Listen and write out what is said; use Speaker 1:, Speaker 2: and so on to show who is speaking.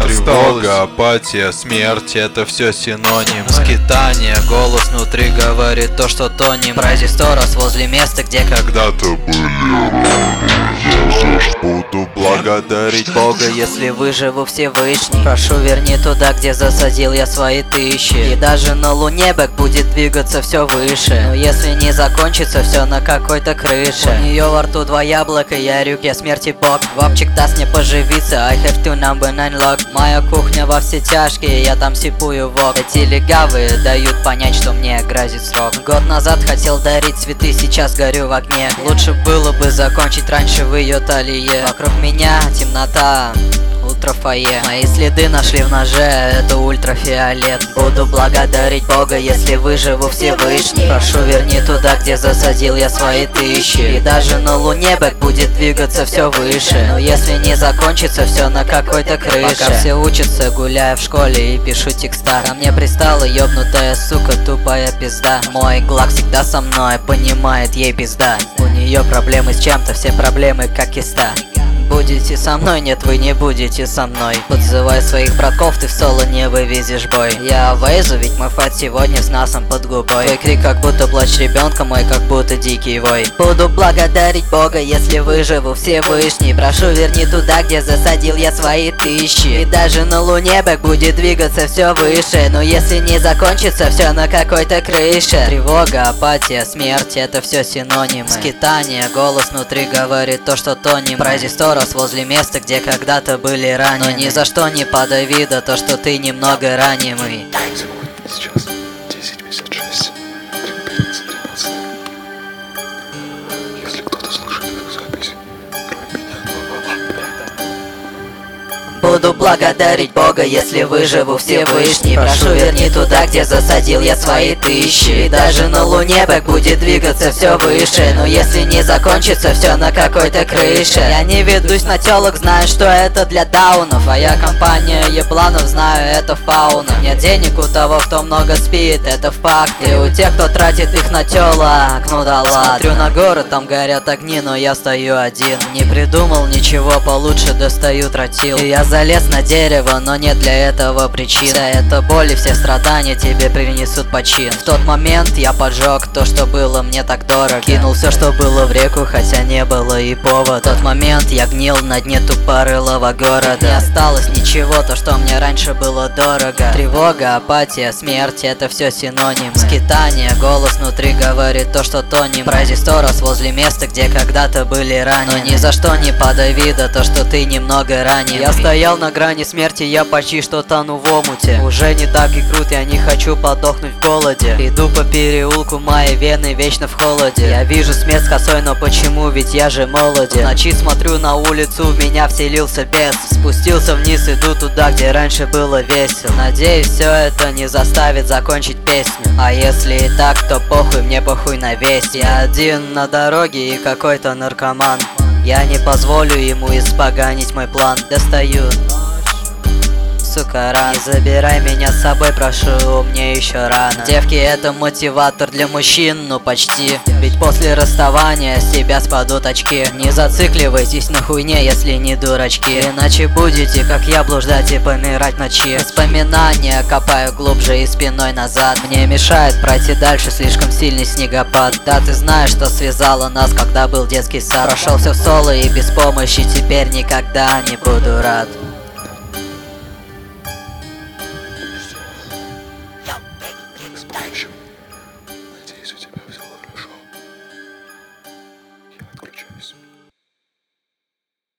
Speaker 1: Тревога, апатия, смерть — это все синоним. Скитание, голос внутри говорит то, что тонем. Пройди 100 раз возле места, где когда-то буду благодарить Бога, если выживу Всевышний. Прошу, верни туда, где засадил я свои тысячи. И даже на Луне бэк будет двигаться все выше. Но если не закончится все на какой-то крыше. У нее во рту 2 яблока, я рюк, я смерти бог. Вапчик даст мне поживиться, I have to number 9 lock. Моя кухня во все тяжкие, я там сипую вок. Эти легавые дают понять, что мне грозит срок. Год назад хотел дарить цветы, сейчас горю в огне. Лучше было бы закончить раньше в ее талии. Вокруг меня темнота, ультрафае. Мои следы нашли в ноже, это ультрафиолет. Буду благодарить Бога, если выживу Всевышний. Прошу, верни туда, где засадил я свои тысячи. И даже на Луне бэк будет двигаться все выше. Но если не закончится все на какой-то крыше. Пока все учатся, гуляя в школе и пишу текста. Ко мне пристала ёбнутая сука, тупая пизда. Мой глак всегда со мной, понимает ей пизда. У нее проблемы с чем-то, все проблемы как киста. Будете со мной, нет, вы не будете со мной. Подзывай своих братков, ты в соло не вывезешь бой. Я Вейзу, ведь мой фат сегодня с носом под губой. Твой крик как будто плач ребенка, мой как будто дикий вой. Буду благодарить Бога, если выживу Всевышний. Прошу, верни туда, где засадил я свои тысячи. И даже на Луне бэк будет двигаться все выше. Но если не закончится все на какой-то крыше. Тревога, апатия, смерть — это все синонимы. Скитание, голос внутри говорит то, что тонем. Пройди 100 раз возле места, где когда-то были ранены. Но ни за что не подай вида то, что ты немного ранимый.
Speaker 2: Сейчас 10:56. Перед 13. Если кто-то слушает эту запись, кроме меня.
Speaker 1: Буду благодарить Бога, если выживу Всевышний. Прошу, верни туда, где засадил я свои тысячи. И даже на Луне бэк будет двигаться все выше. Но если не закончится все на какой-то крыше. Я не ведусь на телок, знаю, что это для даунов. А я компания ебланов, знаю, это фауна. Нет денег у того, кто много спит, это факт. И у тех, кто тратит их на телок, ну да ладно. Смотрю на горы, там горят огни, но я стою один. Не придумал ничего получше, достаю тротил. И я залез на дерево, но нет для этого причин. Вся эта боль и все страдания тебе принесут почин. В тот момент я поджег то, что было мне так дорого. Кинул все, что было в реку, хотя не было и повода. В тот момент я гнил на дне тупорылого города. Не осталось ничего, то, что мне раньше было дорого. Тревога, апатия, смерть — это все синонимы. Скитание, голос внутри говорит то, что тонем. Пройди 100 раз возле места, где когда-то были ранены. Но ни за что не подай вида то, что ты немного ранен. Я стоял на грани смерти, я почти что тону в омуте. Уже не так и крут, я не хочу подохнуть в голоде. Иду по переулку, мои вены вечно в холоде. Я вижу смерть косой, но почему, ведь я же молодец. В ночи смотрю на улицу, в меня вселился бес. Спустился вниз, иду туда, где раньше было весело. Надеюсь, все это не заставит закончить песню. А если и так, то похуй, мне похуй на весь. Я один на дороге и какой-то наркоман. Я не позволю ему испоганить мой план. Достаю сука, ран. Не забирай меня с собой, прошу, мне еще рано. Девки — это мотиватор для мужчин, ну почти. Ведь после расставания с тебя спадут очки. Не зацикливайтесь на хуйне, если не дурачки. Иначе будете, как я, блуждать и помирать в ночи. Воспоминания копаю глубже и спиной назад. Мне мешает пройти дальше слишком сильный снегопад. Да ты знаешь, что связало нас, когда был детский сад. Прошел все в соло и без помощи, теперь никогда не буду рад.
Speaker 2: С помощью. Надеюсь, у тебя все хорошо. Я отключаюсь.